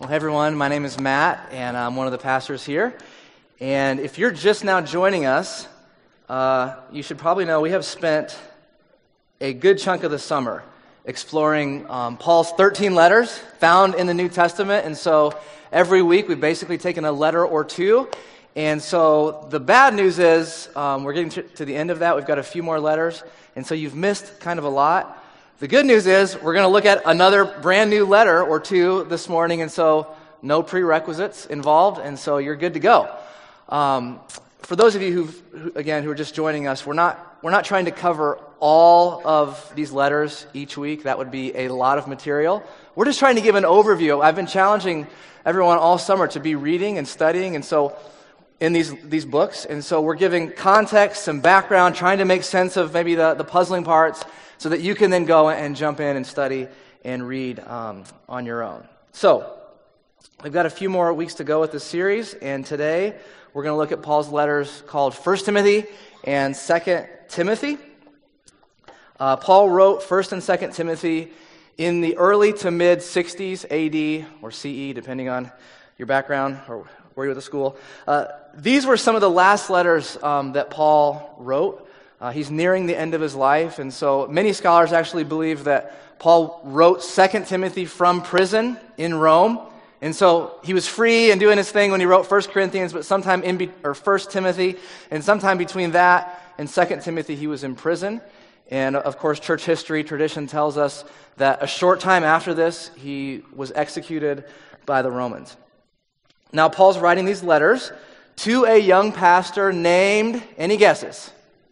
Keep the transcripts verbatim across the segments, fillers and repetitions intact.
Well, hey everyone, my name is Matt, and I'm one of the pastors here. And if you're just now joining us, uh, you should probably know we have spent a good chunk of the summer exploring um, Paul's thirteen letters found in the New Testament. And so every week we've basically taken a letter or two. And so the bad news is um, we're getting to, to the end of that. We've got a few more letters, and so you've missed kind of a lot. The good news is we're going to look at another brand new letter or two this morning, and so no prerequisites involved, and so you're good to go. Um, for those of you who've, who, again, who are just joining us, we're not we're not trying to cover all of these letters each week. That would be a lot of material. We're just trying to give an overview. I've been challenging everyone all summer to be reading and studying, and so in these these books, and so we're giving context, some background, trying to make sense of maybe the, the puzzling parts, so that you can then go and jump in and study and read um, on your own. So, we've got a few more weeks to go with this series, and today we're going to look at Paul's letters called First Timothy and Second Timothy. Uh, Paul wrote First and Second Timothy in the early to mid-sixties A D or C E, depending on your background or where you went to school. Uh, these were some of the last letters um, that Paul wrote. Uh, he's nearing the end of his life, and so many scholars actually believe that Paul wrote Second Timothy from prison in Rome, and so he was free and doing his thing when he wrote First Corinthians, but sometime in be- or First Timothy, and sometime between that and Second Timothy, he was in prison. And of course, church history tradition tells us that a short time after this, he was executed by the Romans. Now, Paul's writing these letters to a young pastor named, any guesses?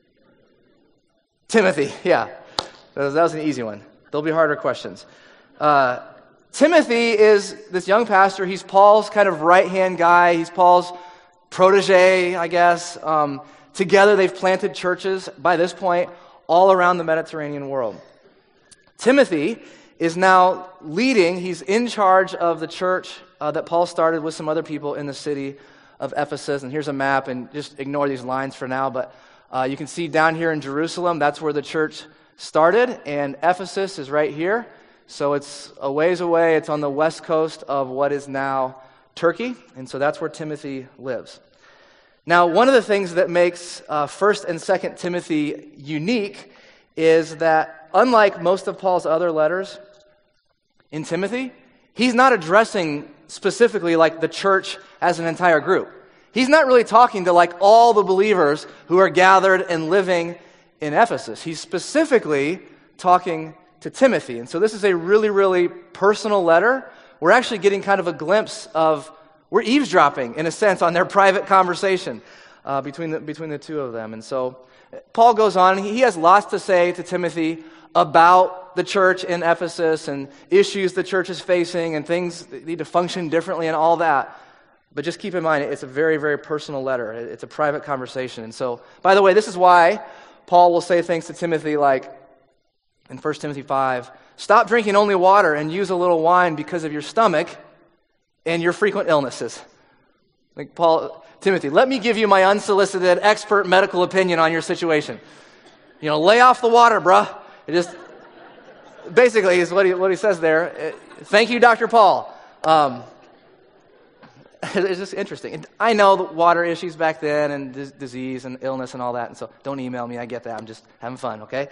Timothy, yeah. That was, that was an easy one. There'll be harder questions. Uh, Timothy is this young pastor. He's Paul's kind of right-hand guy. He's Paul's protege, I guess. Um, together, they've planted churches, by this point, all around the Mediterranean world. Timothy is now leading. He's in charge of the church uh, that Paul started with some other people in the city of Ephesus. And here's a map, and just ignore these lines for now, but Uh, you can see down here in Jerusalem, that's where the church started, and Ephesus is right here. So it's a ways away. It's on the west coast of what is now Turkey, and so that's where Timothy lives. Now, one of the things that makes uh, First and Second Timothy unique is that, unlike most of Paul's other letters in Timothy, he's not addressing specifically like the church as an entire group. He's not really talking to like all the believers who are gathered and living in Ephesus. He's specifically talking to Timothy. And so this is a really, really personal letter. We're actually getting kind of a glimpse of, we're eavesdropping in a sense on their private conversation uh, between the, between the two of them. And so Paul goes on, and he has lots to say to Timothy about the church in Ephesus and issues the church is facing and things that need to function differently and all that. But just keep in mind, it's a very, very personal letter. It's a private conversation. And so, by the way, this is why Paul will say things to Timothy like in First Timothy five, stop drinking only water and use a little wine because of your stomach and your frequent illnesses. Like Paul, Timothy, let me give you my unsolicited expert medical opinion on your situation. You know, lay off the water, bruh. It just, basically is what he, what he says there. Thank you, Doctor Paul. Um, It's just interesting. And I know the water issues back then and d- disease and illness and all that, and so don't email me. I get that. I'm just having fun, okay?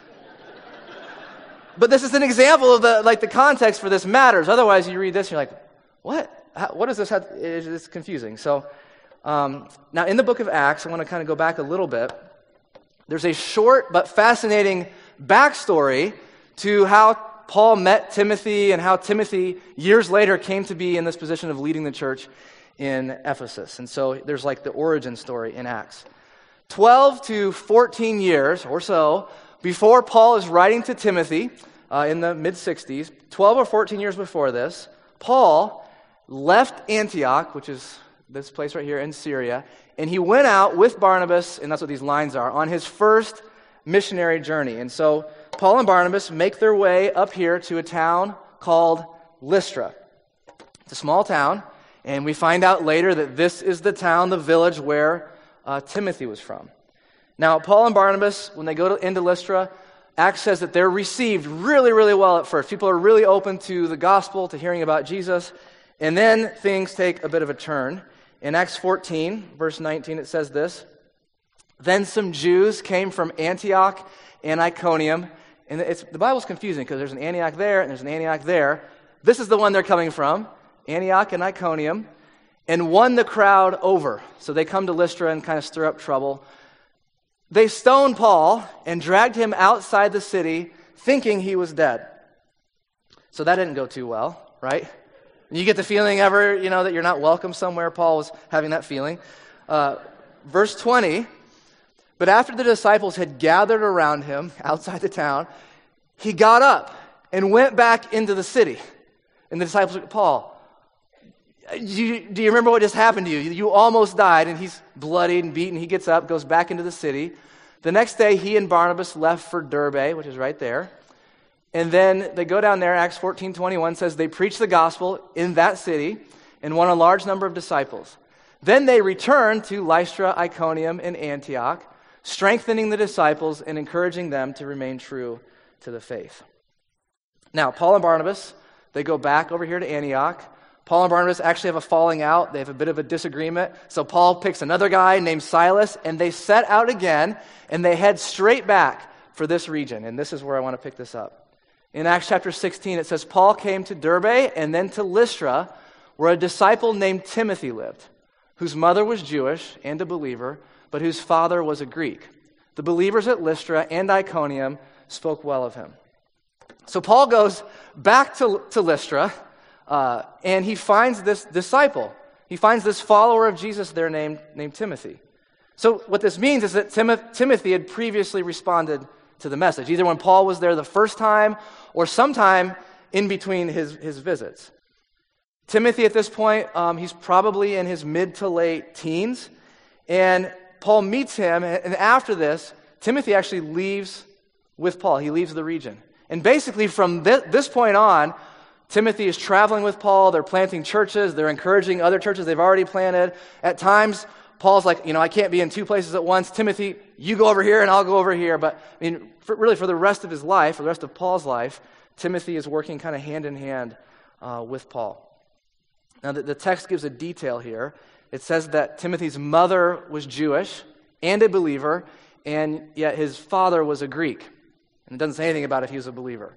But this is an example of the like the context for this matters. Otherwise, you read this and you're like, what? How, what does this have? It's, it's confusing. So um, now in the book of Acts, I want to kind of go back a little bit. There's a short but fascinating backstory to how Paul met Timothy and how Timothy, years later, came to be in this position of leading the church in Ephesus. And so there's like the origin story in Acts. twelve to fourteen years or so before Paul is writing to Timothy uh, in the mid-sixties, twelve or fourteen years before this, Paul left Antioch, which is this place right here in Syria, and he went out with Barnabas, and that's what these lines are, on his first missionary journey. And so Paul and Barnabas make their way up here to a town called Lystra. It's a small town, and we find out later that this is the town, the village where uh, Timothy was from. Now, Paul and Barnabas, when they go to, into Lystra, Acts says that they're received really, really well at first. People are really open to the gospel, to hearing about Jesus, And then things take a bit of a turn. In Acts fourteen, verse nineteen, it says this: Then some Jews came from Antioch and Iconium. And it's, the Bible's confusing because there's an Antioch there and there's an Antioch there. This is the one they're coming from, Antioch and Iconium, and won the crowd over. So they come to Lystra and kind of stir up trouble. They stoned Paul and dragged him outside the city, thinking he was dead. So that didn't go too well, right? You get the feeling ever, you know, that you're not welcome somewhere. Paul was having that feeling. Uh, verse twenty, but after the disciples had gathered around him outside the town, he got up and went back into the city. And the disciples looked at Paul, you, do you remember what just happened to you? You almost died, and he's bloodied and beaten. He gets up, goes back into the city. The next day, he and Barnabas left for Derbe, which is right there. And then they go down there. Acts fourteen twenty-one says they preached the gospel in that city and won a large number of disciples. Then they returned to Lystra, Iconium, and Antioch, strengthening the disciples and encouraging them to remain true to the faith. Now, Paul and Barnabas, they go back over here to Antioch. Paul and Barnabas actually have a falling out. They have a bit of a disagreement. So Paul picks another guy named Silas, and they set out again, and they head straight back for this region. And this is where I want to pick this up. In Acts chapter sixteen, it says, Paul came to Derbe and then to Lystra, where a disciple named Timothy lived, whose mother was Jewish and a believer, but whose father was a Greek. The believers at Lystra and Iconium spoke well of him. So Paul goes back to, to Lystra, uh, and he finds this disciple. He finds this follower of Jesus there named, named Timothy. So what this means is that Tim- Timothy had previously responded to the message, either when Paul was there the first time or sometime in between his, his visits. Timothy at this point, um, he's probably in his mid to late teens, and Paul meets him, and after this, Timothy actually leaves with Paul. He leaves the region. And basically from this, this point on, Timothy is traveling with Paul. They're planting churches. They're encouraging other churches they've already planted. At times, Paul's like, you know, I can't be in two places at once. Timothy, you go over here and I'll go over here. But I mean, for, really for the rest of his life, for the rest of Paul's life, Timothy is working kind of hand in hand uh, with Paul. Now, the, the text gives a detail here. It says that Timothy's mother was Jewish and a believer, and yet his father was a Greek. And it doesn't say anything about if he was a believer.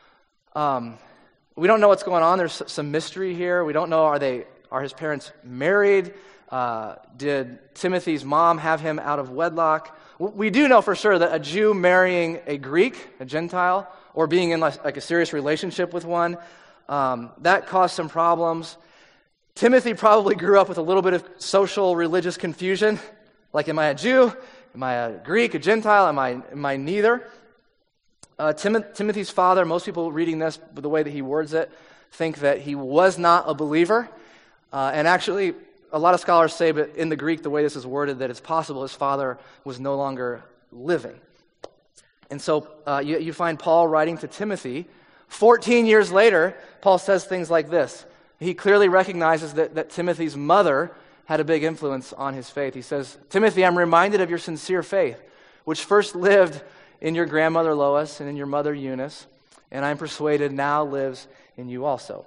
Um, we don't know what's going on. There's some mystery here. We don't know, are they are his parents married? Uh, did Timothy's mom have him out of wedlock? We do know for sure that a Jew marrying a Greek, a Gentile, or being in like, like a serious relationship with one, um, that caused some problems. Timothy probably grew up with a little bit of social, religious confusion. Like, am I a Jew? Am I a Greek, a Gentile? Am I, am I neither? Uh, Tim- Timothy's father, most people reading this, the way that he words it, think that he was not a believer. Uh, and actually, a lot of scholars say, but in the Greek, the way this is worded, that it's possible his father was no longer living. And so uh, you, you find Paul writing to Timothy. fourteen years later, Paul says things like this. He clearly recognizes that, that Timothy's mother had a big influence on his faith. He says, Timothy, I'm reminded of your sincere faith, which first lived in your grandmother Lois and in your mother Eunice, and I'm persuaded now lives in you also.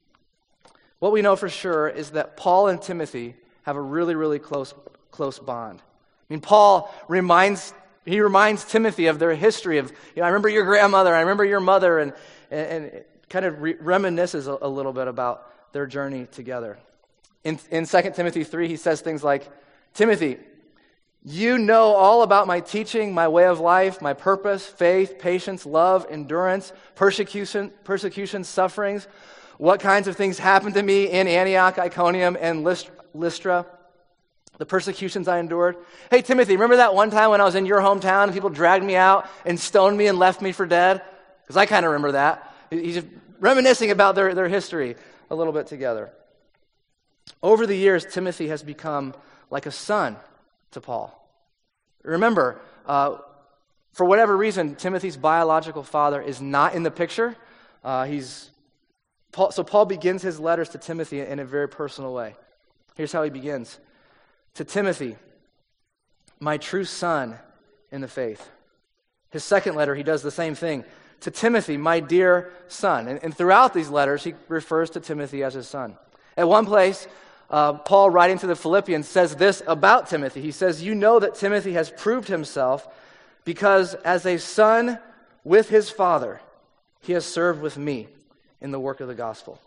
What we know for sure is that Paul and Timothy have a really, really close, close bond. I mean, Paul reminds he reminds Timothy of their history of, you know, I remember your grandmother, I remember your mother, and and, and kind of re- reminisces a, a little bit about their journey together. In, in Second Timothy three, he says things like, Timothy, you know all about my teaching, my way of life, my purpose, faith, patience, love, endurance, persecution, persecution, sufferings, what kinds of things happened to me in Antioch, Iconium, and Lystra, the persecutions I endured. Hey, Timothy, remember that one time when I was in your hometown and people dragged me out and stoned me and left me for dead? Because I kind of remember that. He's just reminiscing about their, their history a little bit together. Over the years, Timothy has become like a son to Paul. Remember, uh, for whatever reason, Timothy's biological father is not in the picture. Uh, he's Paul, so Paul begins his letters to Timothy in a very personal way. Here's how he begins. To Timothy, my true son in the faith. His second letter, he does the same thing. To Timothy, my dear son. And, and throughout these letters, he refers to Timothy as his son. At one place, uh, Paul, writing to the Philippians, says this about Timothy. He says, "You know that Timothy has proved himself because as a son with his father, he has served with me in the work of the gospel."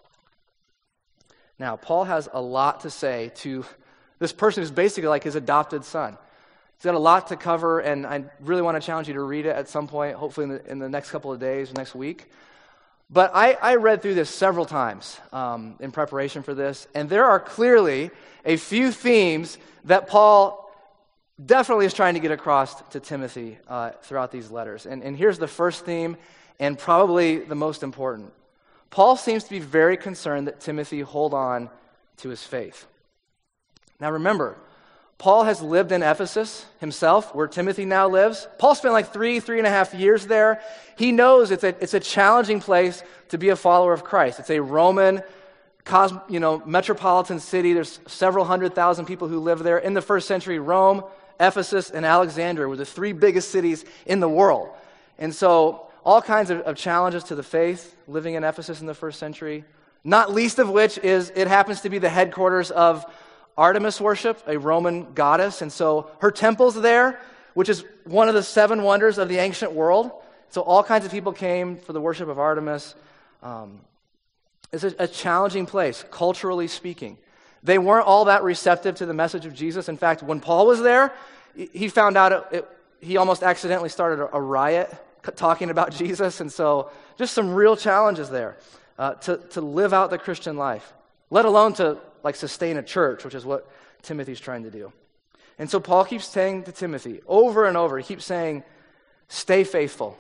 Now, Paul has a lot to say to this person who's basically like his adopted son. He's got a lot to cover, and I really want to challenge you to read it at some point, hopefully in the, in the next couple of days, next week. But I, I read through this several times um, in preparation for this, and there are clearly a few themes that Paul definitely is trying to get across to Timothy uh, throughout these letters. And, and here's the first theme, and probably the most important. Paul seems to be very concerned that Timothy hold on to his faith. Now remember, Paul has lived in Ephesus himself, where Timothy now lives. Paul spent like three, three and a half years there. He knows it's a, it's a challenging place to be a follower of Christ. It's a Roman, cos, you know, metropolitan city. There's several hundred thousand people who live there. In the first century, Rome, Ephesus, and Alexandria were the three biggest cities in the world. And so all kinds of, of challenges to the faith living in Ephesus in the first century, not least of which is it happens to be the headquarters of Artemis worship, a Roman goddess, and so her temple's there, which is one of the seven wonders of the ancient world. So all kinds of people came for the worship of Artemis. Um, it's a, a challenging place, culturally speaking. They weren't all that receptive to the message of Jesus. In fact, when Paul was there, he found out it, it, he almost accidentally started a, a riot talking about Jesus, and so just some real challenges there uh, to, to live out the Christian life, let alone to like sustain a church, which is what Timothy's trying to do. And so Paul keeps saying to Timothy over and over, he keeps saying, stay faithful.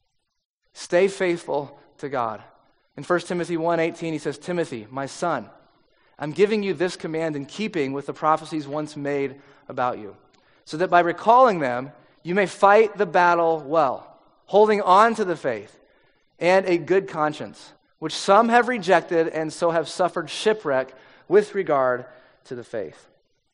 Stay faithful to God. In First Timothy one eighteen, he says, Timothy, my son, I'm giving you this command in keeping with the prophecies once made about you, so that by recalling them, you may fight the battle well, holding on to the faith and a good conscience, which some have rejected and so have suffered shipwreck with regard to the faith.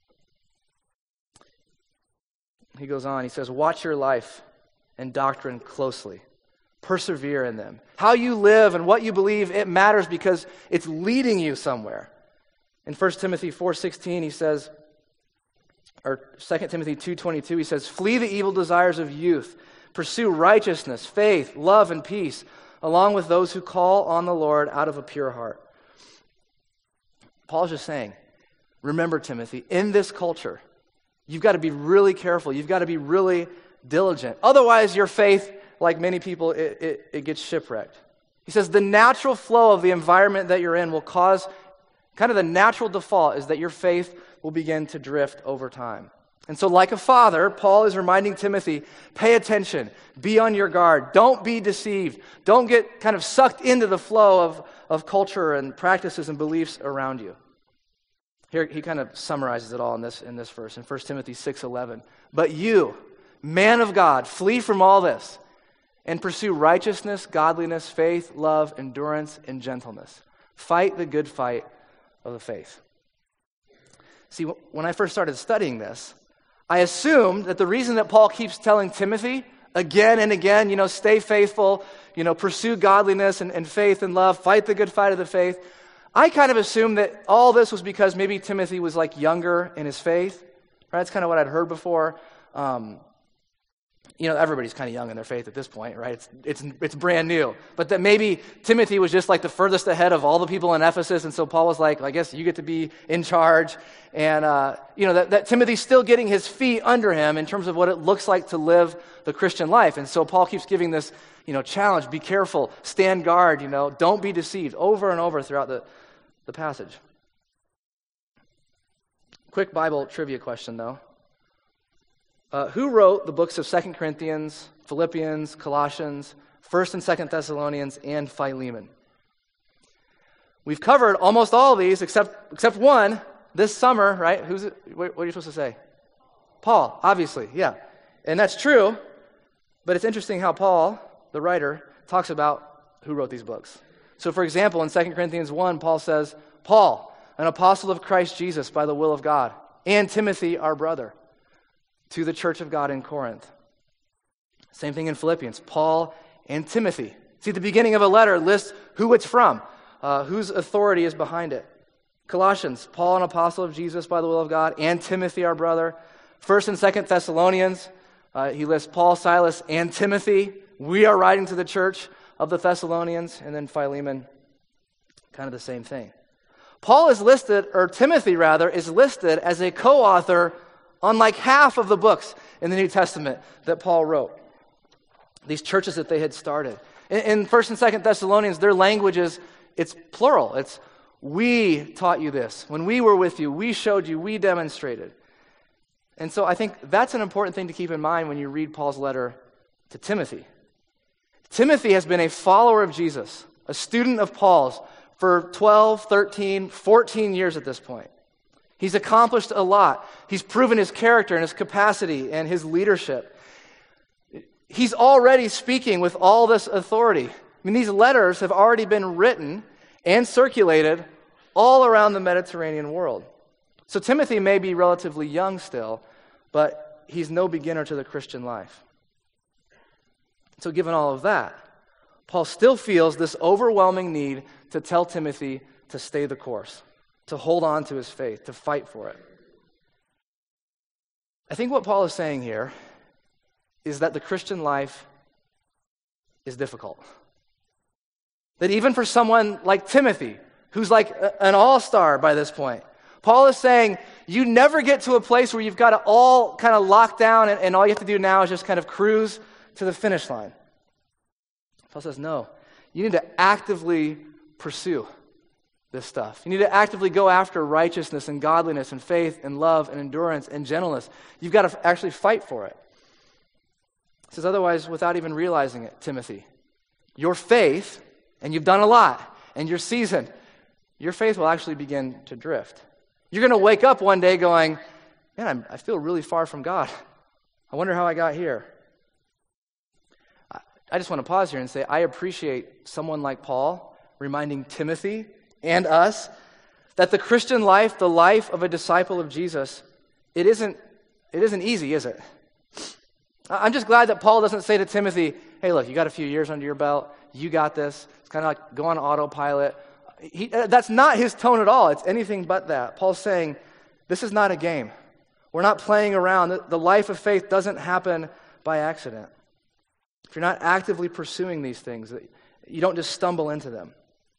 He goes on, he says, watch your life and doctrine closely. Persevere in them. How you live and what you believe, it matters because it's leading you somewhere. In First Timothy four sixteen, he says, or Second Timothy two twenty-two, he says, flee the evil desires of youth. Pursue righteousness, faith, love, and peace, along with those who call on the Lord out of a pure heart. Paul's just saying, remember, Timothy, in this culture, you've got to be really careful. You've got to be really diligent. Otherwise, your faith, like many people, it, it, it gets shipwrecked. He says the natural flow of the environment that you're in will cause, kind of the natural default is that your faith will begin to drift over time. And so like a father, Paul is reminding Timothy, pay attention, be on your guard, don't be deceived, don't get kind of sucked into the flow of, of culture and practices and beliefs around you. Here he kind of summarizes it all in this, in this verse, in First Timothy six eleven. But you, man of God, flee from all this and pursue righteousness, godliness, faith, love, endurance, and gentleness. Fight the good fight of the faith. See, when I first started studying this, I assumed that the reason that Paul keeps telling Timothy again and again, you know, stay faithful, you know, pursue godliness and, and faith and love, fight the good fight of the faith, I kind of assumed that all this was because maybe Timothy was like younger in his faith. Right? That's kind of what I'd heard before. Um, you know, everybody's kind of young in their faith at this point, right? It's it's it's brand new. But that maybe Timothy was just like the furthest ahead of all the people in Ephesus, and so Paul was like, I guess you get to be in charge. And, uh, you know, that, that Timothy's still getting his feet under him in terms of what it looks like to live the Christian life. And so Paul keeps giving this, you know, challenge, be careful, stand guard, you know, don't be deceived, over and over throughout the, the passage. Quick Bible trivia question, though. Uh, who wrote the books of Second Corinthians, Philippians, Colossians, First and Second Thessalonians, and Philemon? We've covered almost all of these except except one this summer, right? Who's it? What are you supposed to say? Paul, obviously, yeah. And that's true, but it's interesting how Paul, the writer, talks about who wrote these books. So, for example, in Second Corinthians one, Paul says, Paul, an apostle of Christ Jesus by the will of God, and Timothy, our brother, to the church of God in Corinth. Same thing in Philippians, Paul and Timothy. See, the beginning of a letter lists who it's from, uh, whose authority is behind it. Colossians, Paul, an apostle of Jesus by the will of God, and Timothy, our brother. First and Second Thessalonians, uh, he lists Paul, Silas, and Timothy. We are writing to the church of the Thessalonians. And then Philemon, kind of the same thing. Paul is listed, or Timothy rather, is listed as a co-author on like half of the books in the New Testament that Paul wrote. These churches that they had started. In, in First and Second Thessalonians, their language is, it's plural. It's, we taught you this. When we were with you, we showed you, we demonstrated. And so I think that's an important thing to keep in mind when you read Paul's letter to Timothy. Timothy has been a follower of Jesus, a student of Paul's, for twelve, thirteen, fourteen years at this point. He's accomplished a lot. He's proven his character and his capacity and his leadership. He's already speaking with all this authority. I mean, these letters have already been written and circulated all around the Mediterranean world. So Timothy may be relatively young still, but he's no beginner to the Christian life. So given all of that, Paul still feels this overwhelming need to tell Timothy to stay the course, to hold on to his faith, to fight for it. I think what Paul is saying here is that the Christian life is difficult. That even for someone like Timothy, who's like a, an all-star by this point, Paul is saying you never get to a place where you've got it all kind of locked down and, and all you have to do now is just kind of cruise to the finish line. Paul says, no, you need to actively pursue this stuff. You need to actively go after righteousness and godliness and faith and love and endurance and gentleness. You've got to actually fight for it. He says, otherwise, without even realizing it, Timothy, your faith, and you've done a lot, and you're seasoned, your faith will actually begin to drift. You're going to wake up one day going, man, I'm, I feel really far from God. I wonder how I got here. I just want to pause here and say I appreciate someone like Paul reminding Timothy and us that the Christian life, the life of a disciple of Jesus, it isn't, it isn't easy, is it? I'm just glad that Paul doesn't say to Timothy, hey, look, you got a few years under your belt. You got this. It's kind of like go on autopilot. He, that's not his tone at all. It's anything but that. Paul's saying, this is not a game. We're not playing around. The, the life of faith doesn't happen by accident. If you're not actively pursuing these things, you don't just stumble into them.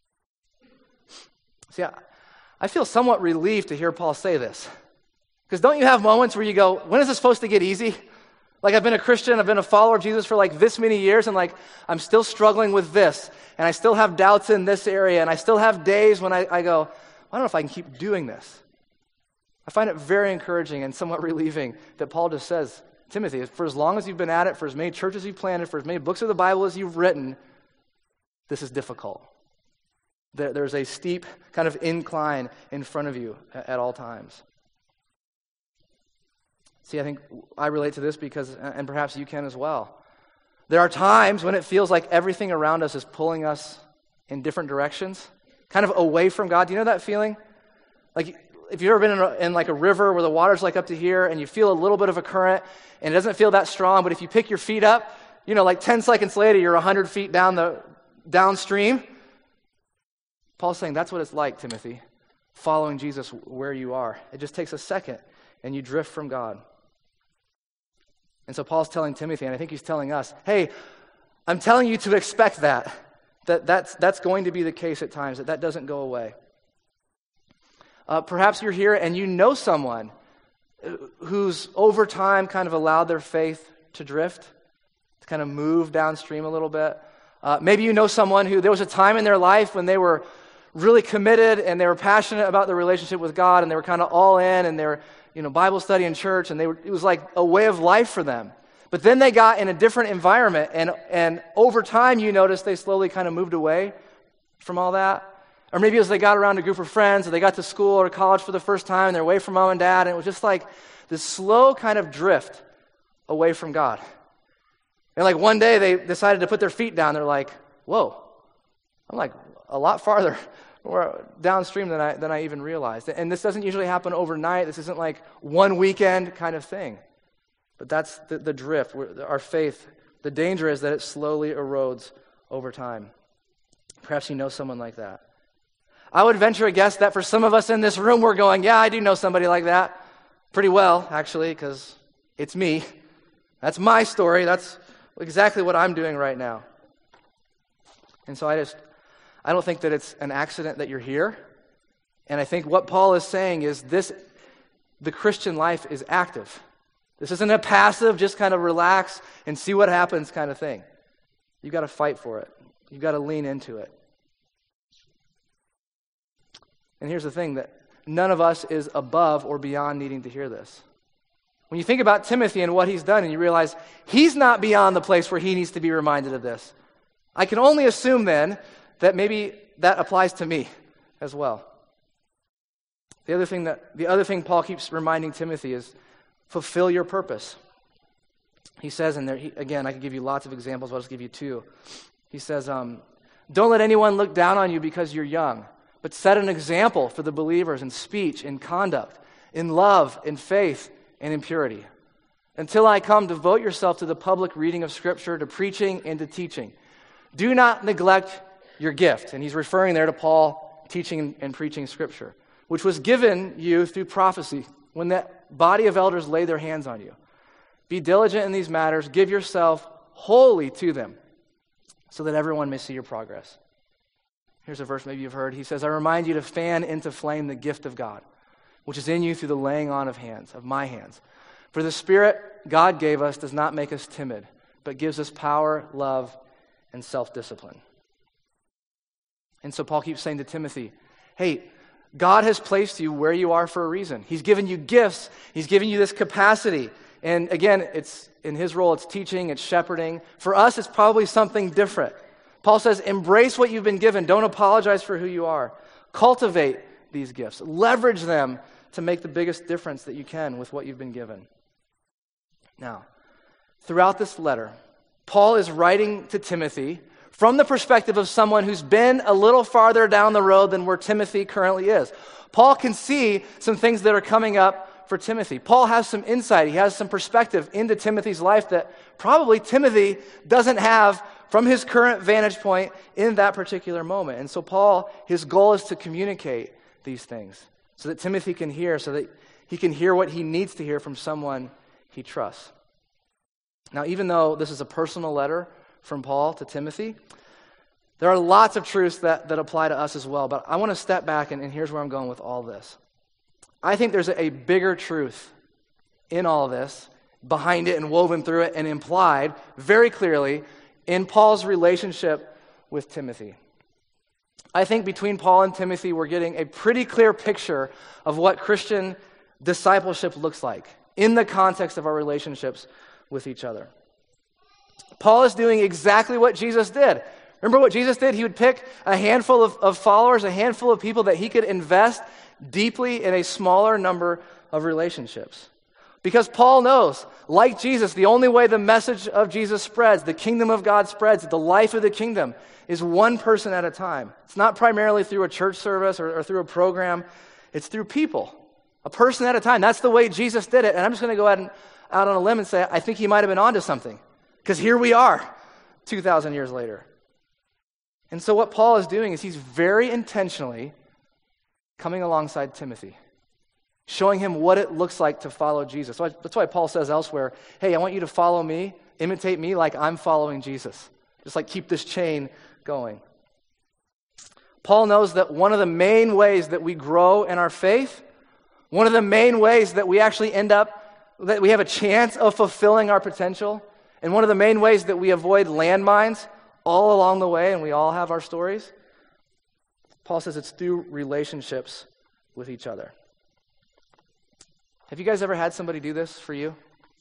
See, I, I feel somewhat relieved to hear Paul say this. Because don't you have moments where you go, when is this supposed to get easy? Like I've been a Christian, I've been a follower of Jesus for like this many years, and like I'm still struggling with this, and I still have doubts in this area, and I still have days when I, I go, I don't know if I can keep doing this. I find it very encouraging and somewhat relieving that Paul just says, Timothy, for as long as you've been at it, for as many churches you've planted, for as many books of the Bible as you've written, this is difficult. There, there's a steep kind of incline in front of you at, at all times. See, I think I relate to this because, and perhaps you can as well. There are times when it feels like everything around us is pulling us in different directions, kind of away from God. Do you know that feeling? Like, if you've ever been in, a, in like a river where the water's like up to here and you feel a little bit of a current and it doesn't feel that strong, but if you pick your feet up, you know, like ten seconds later, you're one hundred feet down the downstream. Paul's saying that's what it's like, Timothy, following Jesus where you are. It just takes a second and you drift from God. And so Paul's telling Timothy, and I think he's telling us, hey, I'm telling you to expect that. That that's, that's going to be the case at times, that that doesn't go away. Uh, perhaps you're here and you know someone who's over time kind of allowed their faith to drift, to kind of move downstream a little bit. Uh, maybe you know someone who there was a time in their life when they were really committed and they were passionate about their relationship with God and they were kind of all in and they were, you know, Bible study in church and they were, it was like a way of life for them. But then they got in a different environment and, and over time you notice they slowly kind of moved away from all that. Or maybe as they got around a group of friends or they got to school or college for the first time and they're away from mom and dad and it was just like this slow kind of drift away from God. And like one day they decided to put their feet down. They're like, whoa, I'm like a lot farther or downstream than I than I even realized. And this doesn't usually happen overnight. This isn't like one weekend kind of thing. But that's the, the drift. Our faith, the danger is that it slowly erodes over time. Perhaps you know someone like that. I would venture a guess that for some of us in this room, we're going, yeah, I do know somebody like that. Pretty well, actually, because it's me. That's my story. That's exactly what I'm doing right now. And so I just, I don't think that it's an accident that you're here. And I think what Paul is saying is this, the Christian life is active. This isn't a passive, just kind of relax and see what happens kind of thing. You've got to fight for it. You've got to lean into it. And here's the thing, that none of us is above or beyond needing to hear this. When you think about Timothy and what he's done, and you realize he's not beyond the place where he needs to be reminded of this, I can only assume then that maybe that applies to me as well. The other thing that the other thing Paul keeps reminding Timothy is fulfill your purpose. He says in there, he, again, I could give you lots of examples, but I'll just give you two. He says, um, don't let anyone look down on you because you're young, but set an example for the believers in speech, in conduct, in love, in faith, and in purity. Until I come, devote yourself to the public reading of Scripture, to preaching, and to teaching. Do not neglect your gift. And he's referring there to Paul teaching and preaching Scripture, which was given you through prophecy when that body of elders laid their hands on you. Be diligent in these matters. Give yourself wholly to them so that everyone may see your progress. Here's a verse maybe you've heard. He says, I remind you to fan into flame the gift of God, which is in you through the laying on of hands, of my hands. For the Spirit God gave us does not make us timid, but gives us power, love, and self-discipline. And so Paul keeps saying to Timothy, hey, God has placed you where you are for a reason. He's given you gifts. He's given you this capacity. And again, it's in his role, it's teaching, it's shepherding. For us, it's probably something different. Paul says, embrace what you've been given. Don't apologize for who you are. Cultivate these gifts. Leverage them to make the biggest difference that you can with what you've been given. Now, throughout this letter, Paul is writing to Timothy from the perspective of someone who's been a little farther down the road than where Timothy currently is. Paul can see some things that are coming up for Timothy. Paul has some insight. He has some perspective into Timothy's life that probably Timothy doesn't have from his current vantage point in that particular moment. And so Paul, his goal is to communicate these things so that Timothy can hear, so that he can hear what he needs to hear from someone he trusts. Now, even though this is a personal letter from Paul to Timothy, there are lots of truths that, that apply to us as well, but I want to step back, and, and here's where I'm going with all this. I think there's a, a bigger truth in all this, behind it and woven through it and implied very clearly in Paul's relationship with Timothy. I think between Paul and Timothy, we're getting a pretty clear picture of what Christian discipleship looks like in the context of our relationships with each other. Paul is doing exactly what Jesus did. Remember what Jesus did? He would pick a handful of, of followers, a handful of people that he could invest deeply in a smaller number of relationships. Because Paul knows, like Jesus, the only way the message of Jesus spreads, the kingdom of God spreads, the life of the kingdom, is one person at a time. It's not primarily through a church service or, or through a program. It's through people, a person at a time. That's the way Jesus did it. And I'm just going to go out, and, out on a limb and say, I think he might have been onto something. Because here we are, two thousand years later. And so what Paul is doing is he's very intentionally coming alongside Timothy, showing him what it looks like to follow Jesus. So I, that's why Paul says elsewhere, hey, I want you to follow me, imitate me like I'm following Jesus. Just like keep this chain going. Paul knows that one of the main ways that we grow in our faith, one of the main ways that we actually end up, that we have a chance of fulfilling our potential, and one of the main ways that we avoid landmines all along the way, and we all have our stories, Paul says it's through relationships with each other. Have you guys ever had somebody do this for you?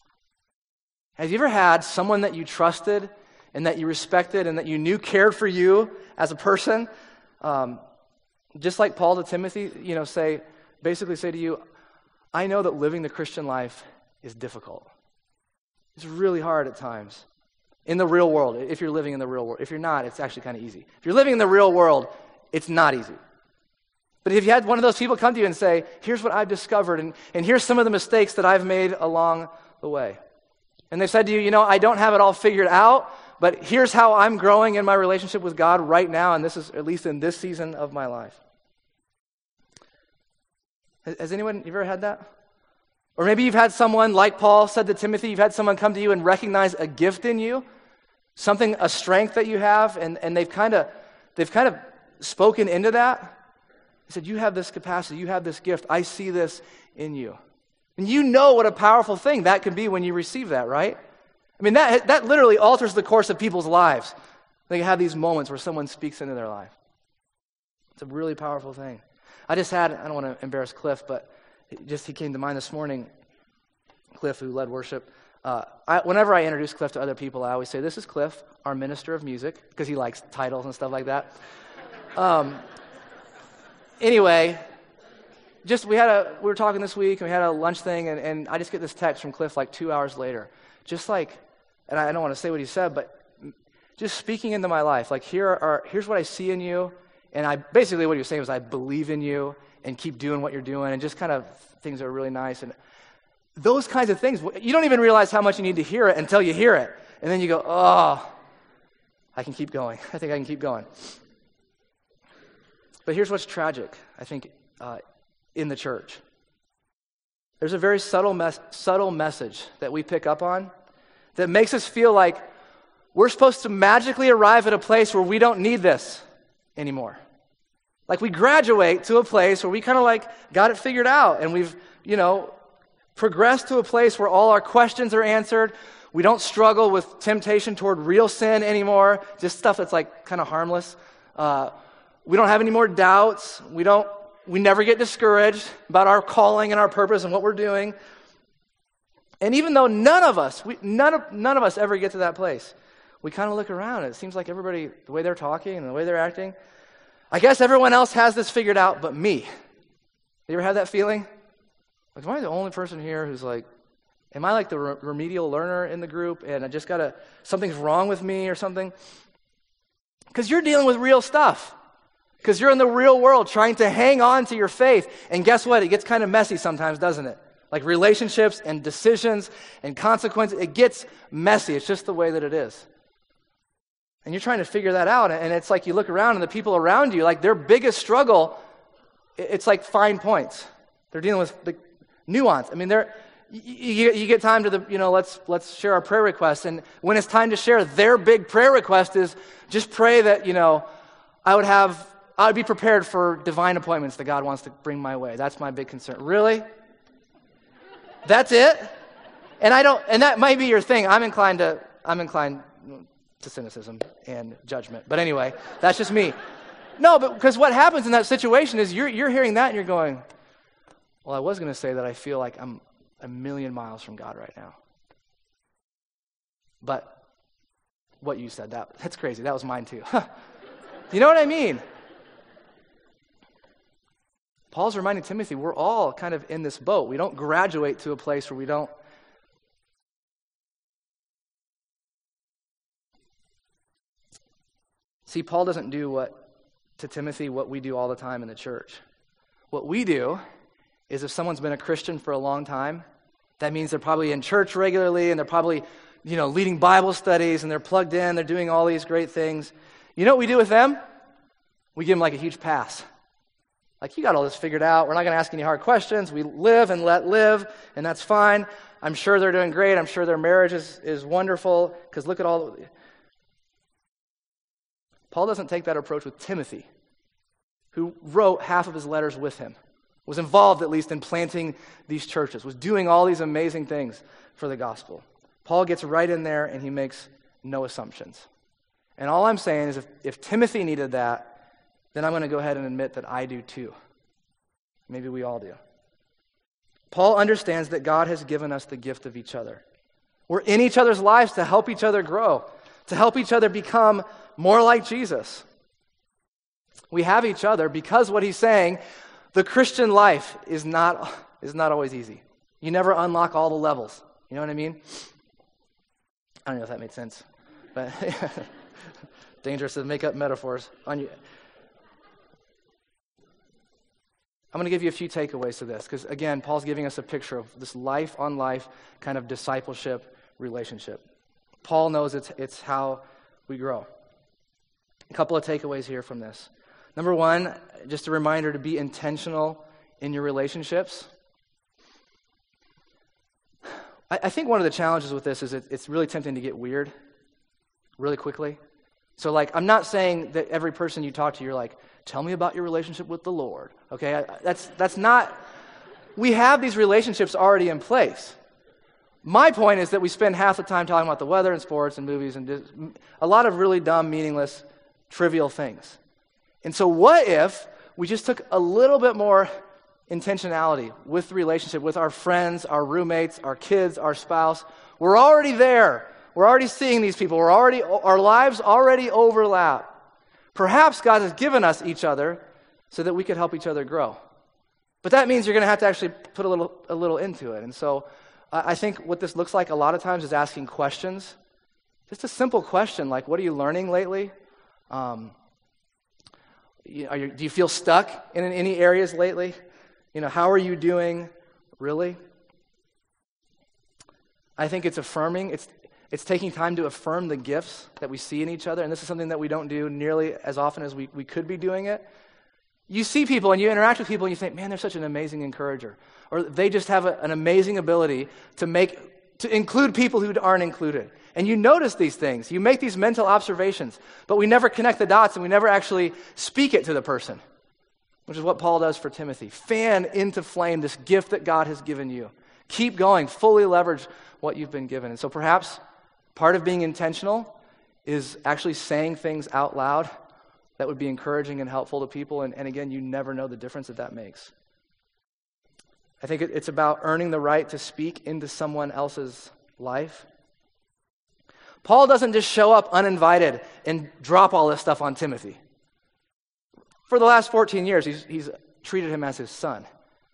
Have you ever had someone that you trusted and that you respected and that you knew cared for you as a person? Um, just like Paul to Timothy, you know, say, basically say to you, I know that living the Christian life is difficult. It's really hard at times. In the real world, if you're living in the real world. If you're not, it's actually kind of easy. If you're living in the real world, it's not easy. But if you had one of those people come to you and say, here's what I've discovered, and, and here's some of the mistakes that I've made along the way. And they said to you, you know, I don't have it all figured out, but here's how I'm growing in my relationship with God right now, and this is at least in this season of my life. Has, has anyone, you've ever had that? Or maybe you've had someone, like Paul said to Timothy, you've had someone come to you and recognize a gift in you, something, a strength that you have, and, and they've kind of they've kind of spoken into that. He said, you have this capacity, you have this gift, I see this in you. And you know what a powerful thing that can be when you receive that, right? I mean, that that literally alters the course of people's lives. They have these moments where someone speaks into their life. It's a really powerful thing. I just had, I don't want to embarrass Cliff, but just he came to mind this morning, Cliff, who led worship. Uh, I, whenever I introduce Cliff to other people, I always say, this is Cliff, our minister of music, because he likes titles and stuff like that. Um, anyway, just we had a, we were talking this week, and we had a lunch thing, and, and I just get this text from Cliff like two hours later. Just like, and I don't want to say what he said, but just speaking into my life, like here are, here's what I see in you, and I basically what he was saying was I believe in you, and keep doing what you're doing, and just kind of things that are really nice. And those kinds of things, you don't even realize how much you need to hear it until you hear it. And then you go, oh, I can keep going. I think I can keep going. But here's what's tragic, I think, uh, in the church. There's a very subtle, mes- subtle message that we pick up on that makes us feel like we're supposed to magically arrive at a place where we don't need this anymore. Like we graduate to a place where we kind of like got it figured out, and we've, you know, progressed to a place where all our questions are answered. We don't struggle with temptation toward real sin anymore, just stuff that's like kind of harmless. Uh, we don't have any more doubts. We don't. We never get discouraged about our calling and our purpose and what we're doing. And even though none of us, we, none of none of us ever get to that place, we kind of look around, and it seems like everybody, the way they're talking and the way they're acting, I guess everyone else has this figured out but me. You ever had that feeling? Like, am I the only person here who's like, am I like the re- remedial learner in the group, and I just gotta, something's wrong with me or something? Because you're dealing with real stuff. Because you're in the real world trying to hang on to your faith. And guess what? It gets kind of messy sometimes, doesn't it? Like relationships and decisions and consequences, it gets messy. It's just the way that it is. And you're trying to figure that out, and it's like you look around and the people around you, like their biggest struggle, it's like fine points. They're dealing with the nuance. I mean, they're, you, you get time to the, you know, let's let's share our prayer requests, and when it's time to share, their big prayer request is just pray that, you know, I would have, I would be prepared for divine appointments that God wants to bring my way. That's my big concern. Really? That's it? And I don't, and that might be your thing. I'm inclined to, I'm inclined to cynicism and judgment. But anyway, that's just me. No, but because what happens in that situation is you're you're hearing that and you're going, well, I was going to say that I feel like I'm a million miles from God right now. But what you said, that that's crazy. That was mine too. You know what I mean? Paul's reminding Timothy, we're all kind of in this boat. We don't graduate to a place where we don't. See, Paul doesn't do what to Timothy what we do all the time in the church. What we do is if someone's been a Christian for a long time, that means they're probably in church regularly and they're probably, you know, leading Bible studies and they're plugged in, they're doing all these great things. You know what we do with them? We give them like a huge pass. Like, you got all this figured out. We're not going to ask any hard questions. We live and let live, and that's fine. I'm sure they're doing great. I'm sure their marriage is, is wonderful, because look at all... Paul doesn't take that approach with Timothy, who wrote half of his letters with him, was involved at least in planting these churches, was doing all these amazing things for the gospel. Paul gets right in there, and he makes no assumptions. And all I'm saying is if, if Timothy needed that, then I'm going to go ahead and admit that I do too. Maybe we all do. Paul understands that God has given us the gift of each other. We're in each other's lives to help each other grow, to help each other become more like Jesus. We have each other because what he's saying, the Christian life is not, is not always easy. You never unlock all the levels. You know what I mean? I don't know if that made sense, but dangerous to make up metaphors on you. I'm going to give you a few takeaways to this, because again, Paul's giving us a picture of this life-on-life kind of discipleship relationship. Paul knows it's it's how we grow. A couple of takeaways here from this. Number one, just a reminder to be intentional in your relationships? I, I think one of the challenges with this is it, it's really tempting to get weird really quickly. So, like, I'm not saying that every person you talk to, you're like, tell me about your relationship with the Lord. Okay, I, that's that's not, we have these relationships already in place. My point is that we spend half the time talking about the weather and sports and movies and dis- a lot of really dumb, meaningless, trivial things. And so what if we just took a little bit more intentionality with the relationship, with our friends, our roommates, our kids, our spouse? We're already there. We're already seeing these people. We're already, our lives already overlap. Perhaps God has given us each other so that we could help each other grow. But that means you're going to have to actually put a little, a little into it. And so I think what this looks like a lot of times is asking questions. Just a simple question like, what are you learning lately? Um, are you, do you feel stuck in any areas lately? You know, how are you doing really? I think it's affirming. It's It's taking time to affirm the gifts that we see in each other, and this is something that we don't do nearly as often as we, we could be doing it. You see people and you interact with people and you think, man, they're such an amazing encourager. Or they just have a, an amazing ability to make, to include people who aren't included. And you notice these things. You make these mental observations, but we never connect the dots and we never actually speak it to the person, which is what Paul does for Timothy. Fan into flame this gift that God has given you. Keep going, fully leverage what you've been given. And so perhaps part of being intentional is actually saying things out loud that would be encouraging and helpful to people. And, and again, you never know the difference that that makes. I think it, it's about earning the right to speak into someone else's life. Paul doesn't just show up uninvited and drop all this stuff on Timothy. For the last fourteen years, he's, he's treated him as his son.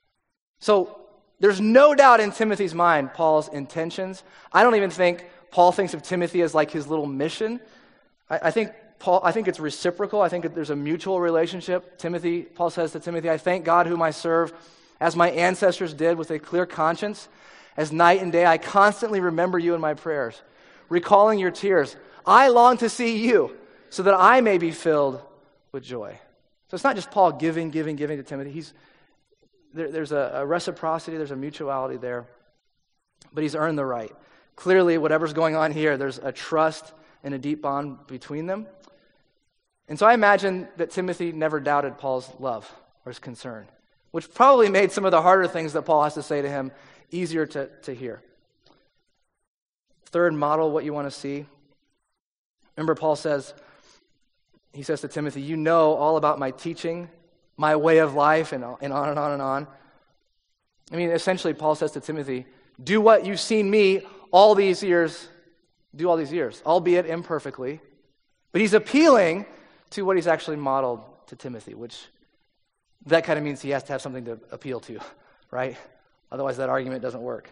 So there's no doubt in Timothy's mind Paul's intentions. I don't even think Paul thinks of Timothy as like his little mission. I, I think Paul. I think it's reciprocal. I think that there's a mutual relationship. Timothy, Paul says to Timothy, I thank God whom I serve, as my ancestors did, with a clear conscience. As night and day I constantly remember you in my prayers, recalling your tears. I long to see you, so that I may be filled with joy. So it's not just Paul giving, giving, giving to Timothy. He's there, there's a, a reciprocity, there's a mutuality there. But he's earned the right. Clearly, whatever's going on here, there's a trust and a deep bond between them. And so I imagine that Timothy never doubted Paul's love or his concern, which probably made some of the harder things that Paul has to say to him easier to, to hear. Third, model what you want to see. Remember, Paul says, he says to Timothy, you know all about my teaching, my way of life, and, and on and on and on. I mean, essentially, Paul says to Timothy, do what you've seen me all these years, do all these years, albeit imperfectly. But he's appealing to what he's actually modeled to Timothy, which that kind of means he has to have something to appeal to, right? Otherwise that argument doesn't work.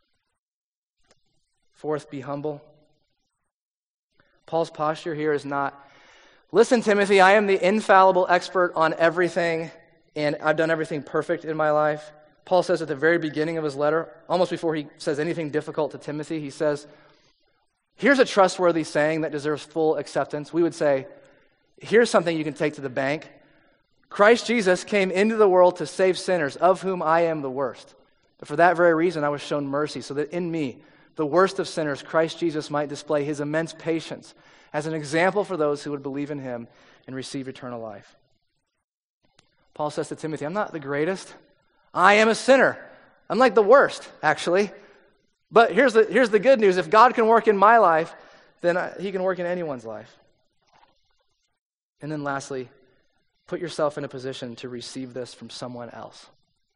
Fourth, be humble. Paul's posture here is not, listen, Timothy, I am the infallible expert on everything, and I've done everything perfect in my life. Paul says at the very beginning of his letter, almost before he says anything difficult to Timothy, he says, here's a trustworthy saying that deserves full acceptance. We would say, here's something you can take to the bank. Christ Jesus came into the world to save sinners, of whom I am the worst. But for that very reason, I was shown mercy, so that in me, the worst of sinners, Christ Jesus might display his immense patience as an example for those who would believe in him and receive eternal life. Paul says to Timothy, I'm not the greatest. I am a sinner. I'm like the worst, actually. But here's the, here's the good news. If God can work in my life, then I, he can work in anyone's life. And then lastly, put yourself in a position to receive this from someone else.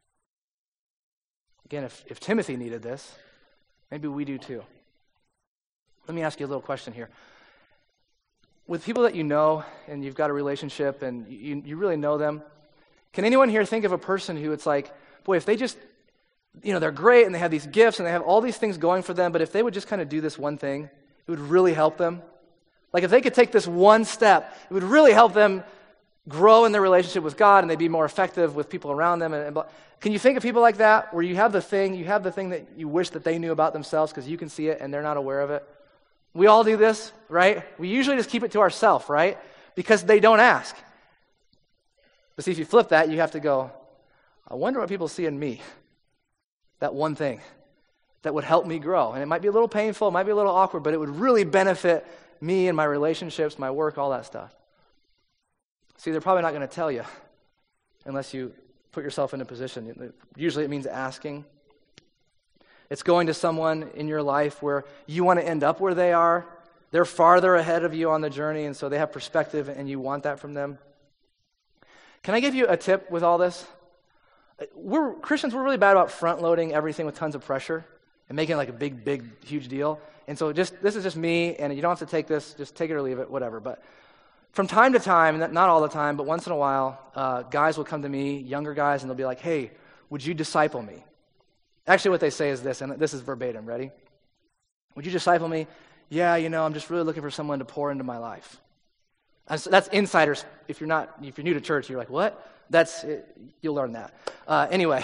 Again, if, if Timothy needed this, maybe we do too. Let me ask you a little question here. With people that you know and you've got a relationship and you, you really know them, can anyone here think of a person who it's like, boy, if they just, you know, they're great and they have these gifts and they have all these things going for them, but if they would just kind of do this one thing, it would really help them? Like if they could take this one step, it would really help them grow in their relationship with God and they'd be more effective with people around them. And, and can you think of people like that where you have the thing, you have the thing that you wish that they knew about themselves because you can see it and they're not aware of it? We all do this, right? We usually just keep it to ourselves, right? Because they don't ask. But see, if you flip that, you have to go, I wonder what people see in me. That one thing that would help me grow. And it might be a little painful, it might be a little awkward, but it would really benefit me and my relationships, my work, all that stuff. See, they're probably not going to tell you unless you put yourself in a position. Usually it means asking. It's going to someone in your life where you want to end up where they are. They're farther ahead of you on the journey, and so they have perspective, and you want that from them. Can I give you a tip with all this? We're Christians, we're really bad about front-loading everything with tons of pressure and making it like a big, big, huge deal. And so just this is just me, and you don't have to take this, just take it or leave it, whatever. But from time to time, not all the time, but once in a while, uh, guys will come to me, younger guys, and they'll be like, hey, would you disciple me? Actually, what they say is this, and this is verbatim. Ready? Would you disciple me? Yeah, you know, I'm just really looking for someone to pour into my life. And so that's insiders. If you're not, if you're new to church, you're like, what? That's, you'll learn that. Uh, anyway.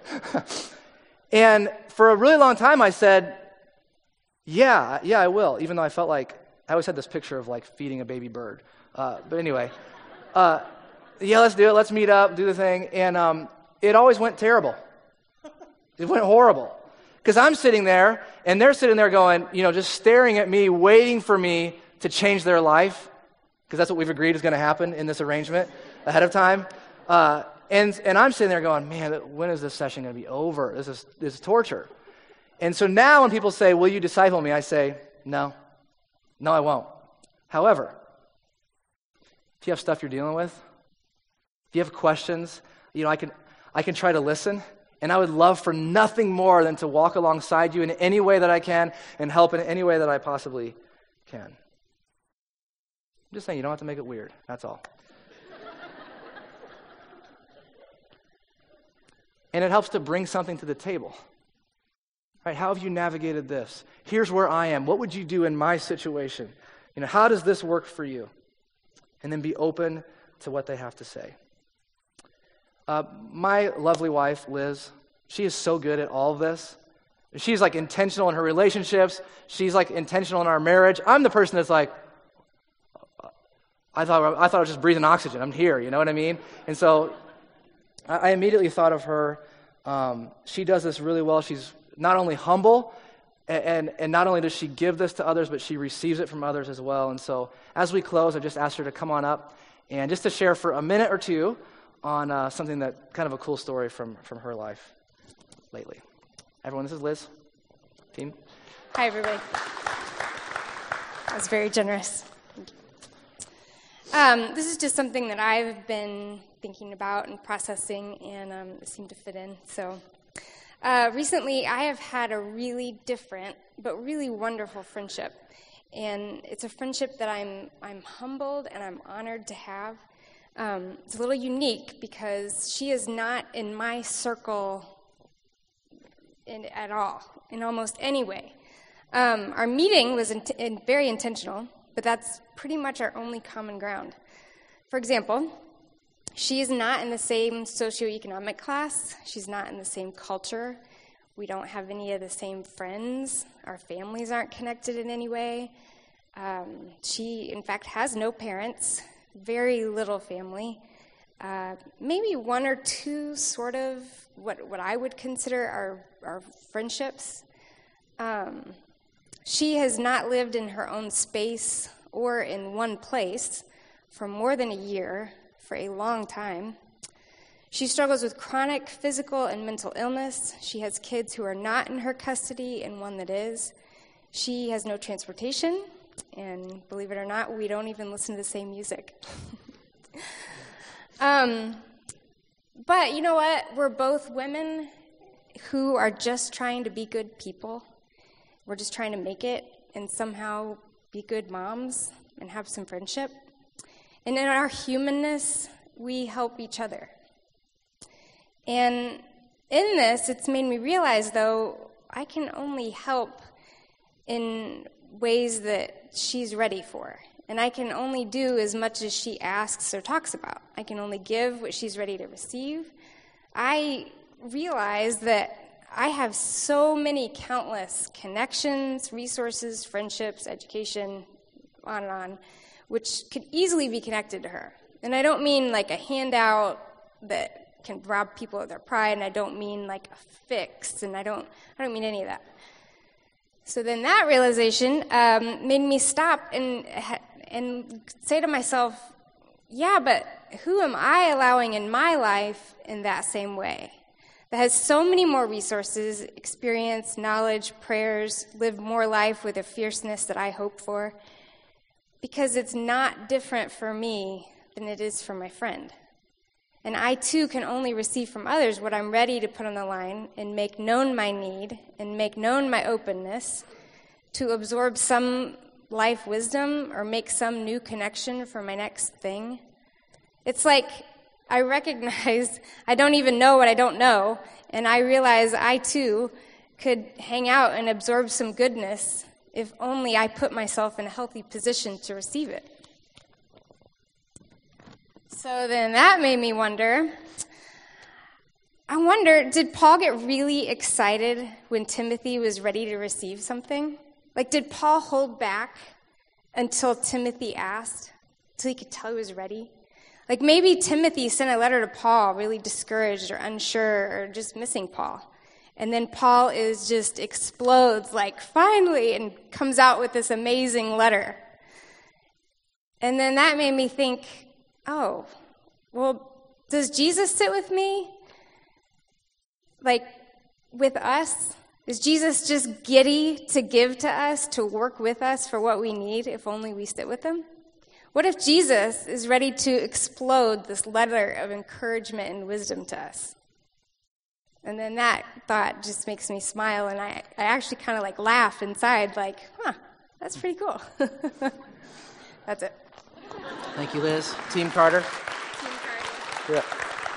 And for a really long time, I said, yeah, yeah, I will, even though I felt like, I always had this picture of like feeding a baby bird. Uh, but anyway, uh, yeah, let's do it. Let's meet up, do the thing. And um, it always went terrible. It went horrible. Because I'm sitting there, and they're sitting there going, you know, just staring at me, waiting for me to change their life, because that's what we've agreed is going to happen in this arrangement ahead of time. Uh, and and I'm sitting there going, man, when is this session going to be over? This is this is torture. And so now when people say, will you disciple me? I say, no. No, I won't. However, if you have stuff you're dealing with, if you have questions, you know, I can I can try to listen. And I would love for nothing more than to walk alongside you in any way that I can and help in any way that I possibly can. I'm just saying, you don't have to make it weird. That's all. And it helps to bring something to the table. Right? How have you navigated this? Here's where I am. What would you do in my situation? You know, how does this work for you? And then be open to what they have to say. Uh, my lovely wife, Liz, she is so good at all of this. She's like intentional in her relationships. She's like intentional in our marriage. I'm the person that's like, I thought I thought I was just breathing oxygen. I'm here, you know what I mean? And so I, I immediately thought of her. Um, she does this really well. She's not only humble, and, and, and not only does she give this to others, but she receives it from others as well. And so as we close, I just asked her to come on up and just to share for a minute or two on uh, something that, kind of a cool story from, from her life lately. Everyone, this is Liz. Team. Hi, everybody. That was very generous. Um, this is just something that I've been thinking about and processing, and um, it seemed to fit in. So uh, recently, I have had a really different but really wonderful friendship. And it's a friendship that I'm I'm humbled and I'm honored to have. Um, it's a little unique because she is not in my circle in, at all, in almost any way. Um, our meeting was in, in very intentional, but that's pretty much our only common ground. For example, she is not in the same socioeconomic class. She's not in the same culture. We don't have any of the same friends. Our families aren't connected in any way. Um, she, in fact, has no parents. Very little family, uh, maybe one or two sort of what what I would consider our, our friendships. Um, she has not lived in her own space or in one place for more than a year, for a long time. She struggles with chronic physical and mental illness. She has kids who are not in her custody and one that is. She has no transportation. And believe it or not, we don't even listen to the same music. um, but you know what? We're both women who are just trying to be good people. We're just trying to make it and somehow be good moms and have some friendship. And in our humanness, we help each other. And in this, it's made me realize, though, I can only help in ways that she's ready for. And I can only do as much as she asks or talks about. I can only give what she's ready to receive. I realize that I have so many countless connections, resources, friendships, education, on and on, which could easily be connected to her. And I don't mean like a handout that can rob people of their pride, and I don't mean like a fix, and I don't I don't mean any of that. So then that realization um, made me stop and and say to myself, yeah, but who am I allowing in my life in that same way? That has so many more resources, experience, knowledge, prayers, live more life with a fierceness that I hope for, because it's not different for me than it is for my friend. And I, too, can only receive from others what I'm ready to put on the line and make known my need and make known my openness to absorb some life wisdom or make some new connection for my next thing. It's like I recognize I don't even know what I don't know, and I realize I, too, could hang out and absorb some goodness if only I put myself in a healthy position to receive it. So then that made me wonder, I wonder, did Paul get really excited when Timothy was ready to receive something? Like, did Paul hold back until Timothy asked, until he could tell he was ready? Like, maybe Timothy sent a letter to Paul really discouraged or unsure or just missing Paul. And then Paul is just explodes, like, finally, and comes out with this amazing letter. And then that made me think, oh, well, does Jesus sit with me? Like, with us? Is Jesus just giddy to give to us, to work with us for what we need, if only we sit with him? What if Jesus is ready to explode this letter of encouragement and wisdom to us? And then that thought just makes me smile, and I, I actually kind of like laugh inside, like, huh, that's pretty cool. That's it. Thank you, Liz. Team Carter. Team Carter. Yeah.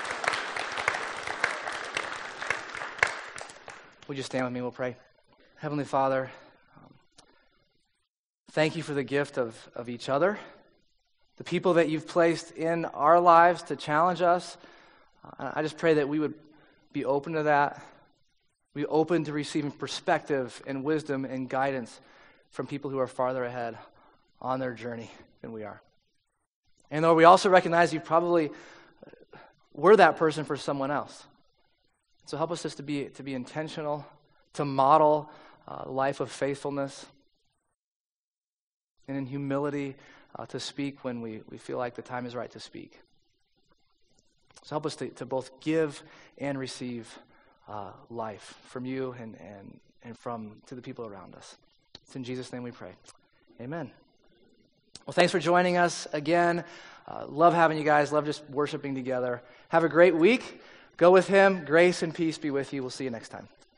Would you stand with me? We'll pray. Heavenly Father, um, thank you for the gift of, of each other, the people that you've placed in our lives to challenge us. Uh, I just pray that we would be open to that, be open to receiving perspective and wisdom and guidance from people who are farther ahead on their journey than we are. And though we also recognize you probably were that person for someone else. So help us just to be to be intentional, to model a life of faithfulness, and in humility uh, to speak when we, we feel like the time is right to speak. So help us to, to both give and receive uh, life from you and, and, and from to the people around us. It's in Jesus' name we pray. Amen. Well, thanks for joining us again. Uh, love having you guys. Love just worshiping together. Have a great week. Go with him. Grace and peace be with you. We'll see you next time.